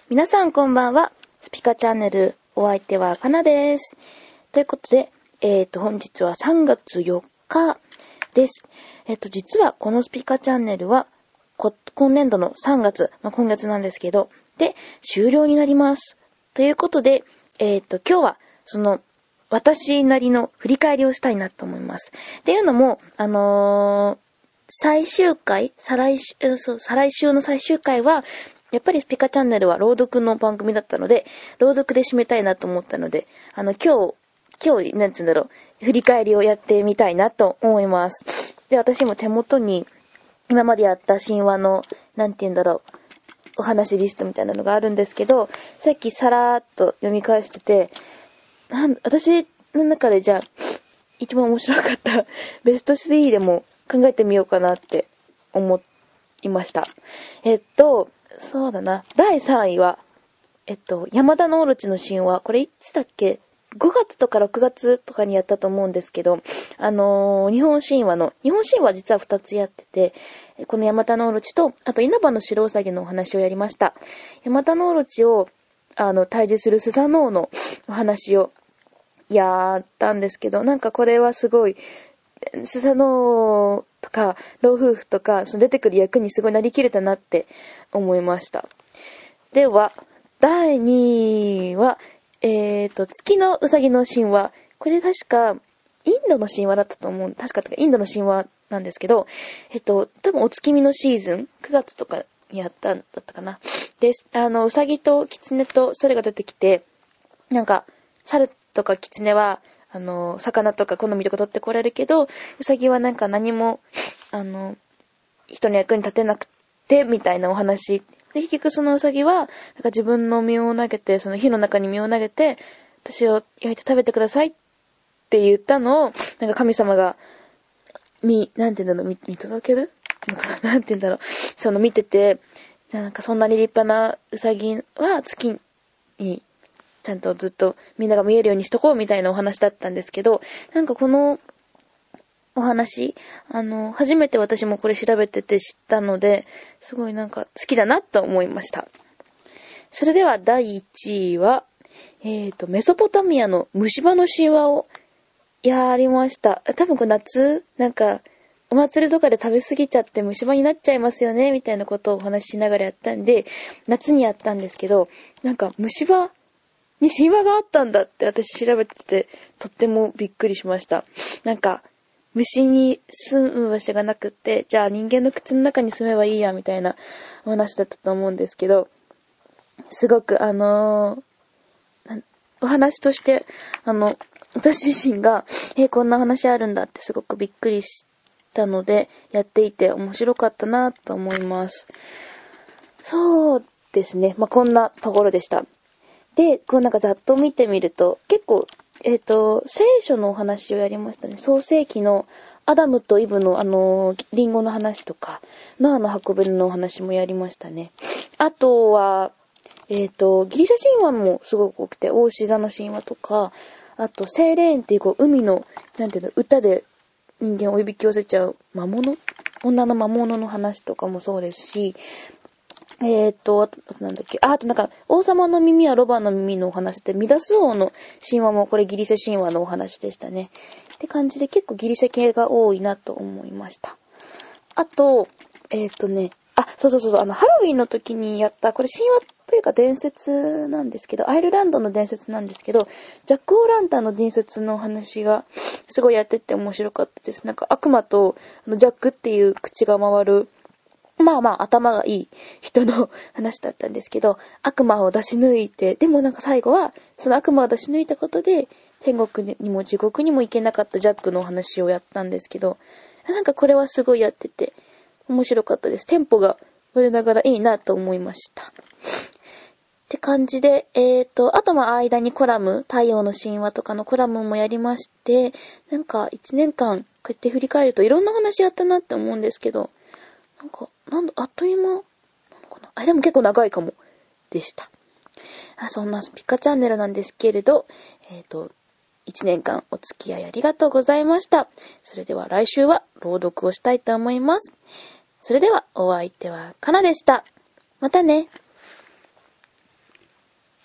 皆さんこんばんは。スピカチャンネル、お相手はかなです。ということで、本日は3月4日です。実はこのスピカチャンネルは、今年度の3月、今月なんですけど、で、終了になります。ということで、今日は、私なりの振り返りをしたいなと思います。っていうのも、再来週の最終回は、やっぱりスピカチャンネルは朗読の番組だったので、朗読で締めたいなと思ったので、今日、なんつうんだろう、振り返りをやってみたいなと思います。で、私も手元に、今までやった神話の、お話リストみたいなのがあるんですけど、さっきさらーっと読み返してて、私の中でじゃあ、一番面白かったベスト3でも考えてみようかなって思いました。そうだな。第3位は、山田のオロチの神話。これいつだっけ ?5 月とか6月とかにやったと思うんですけど、日本神話実は2つやってて、この山田のオロチと、あと稲葉の白ウサギのお話をやりました。山田のオロチを、退治するスサノオのお話をやったんですけど、なんかこれはすごい、スサノオとか、老夫婦とか、出てくる役にすごいなりきれたなって思いました。では、第2位は、月のうさぎの神話。これ確か、インドの神話だったと思う。インドの神話なんですけど、多分お月見のシーズン、9月とかにやったんだったかな。で、うさぎとキツネと猿が出てきて、なんか、猿とかキツネは、魚とか好みとか取ってこられるけど、うさぎはなんか何も、人の役に立てなくて、みたいなお話。で、結局そのうさぎは、なんか自分の身を投げて、その火の中に身を投げて、私を焼いて食べてくださいって言ったのを、なんか神様が、見届ける見てて、なんかそんなに立派なうさぎは月に、ちゃんとずっとみんなが見えるようにしとこうみたいなお話だったんですけど、なんかこのお話、初めて私もこれ調べてて知ったので、すごいなんか好きだなと思いました。それでは第1位は、メソポタミアの虫歯の神話をやりました。多分これ夏、なんか、お祭りとかで食べ過ぎちゃって虫歯になっちゃいますよね、みたいなことをお話ししながらやったんで、夏にやったんですけど、なんか虫歯に神話があったんだって私調べてて、とってもびっくりしました。なんか、虫に住む場所がなくって、じゃあ人間の口の中に住めばいいや、みたいなお話だったと思うんですけど、すごくお話として、私自身が、こんな話あるんだってすごくびっくりしたので、やっていて面白かったなと思います。そうですね。こんなところでした。で、なんかざっと見てみると、結構、聖書のお話をやりましたね。創世記のアダムとイブのリンゴの話とか、ノアの箱舟のお話もやりましたね。あとは、ギリシャ神話もすごく多くて、大志座の神話とか、あと、セーレーンっていう海の、歌で人間をおびき寄せちゃう女の魔物の話とかもそうですし、あと王様の耳はロバの耳のお話で、ミダス王の神話もこれギリシャ神話のお話でしたね。って感じで結構ギリシャ系が多いなと思いました。あと、ハロウィンの時にやった、これ神話というか伝説なんですけど、アイルランドの伝説なんですけど、ジャック・オーランタンの伝説の話がすごいやってて面白かったです。なんか悪魔とジャックっていう口が回る、頭がいい人の話だったんですけど、悪魔を出し抜いて、でもなんか最後は、その悪魔を出し抜いたことで、天国にも地獄にも行けなかったジャックのお話をやったんですけど、なんかこれはすごいやってて、面白かったです。テンポが我ながらいいなと思いました。って感じで、あと間にコラム、太陽の神話とかのコラムもやりまして、なんか1年間こうやって振り返るといろんな話やったなって思うんですけど、あっという間なのかな。でも結構長いかもでした。そんなスピカチャンネルなんですけれど、1年間お付き合いありがとうございました。それでは来週は朗読をしたいと思います。それではお相手はかなでした。またね。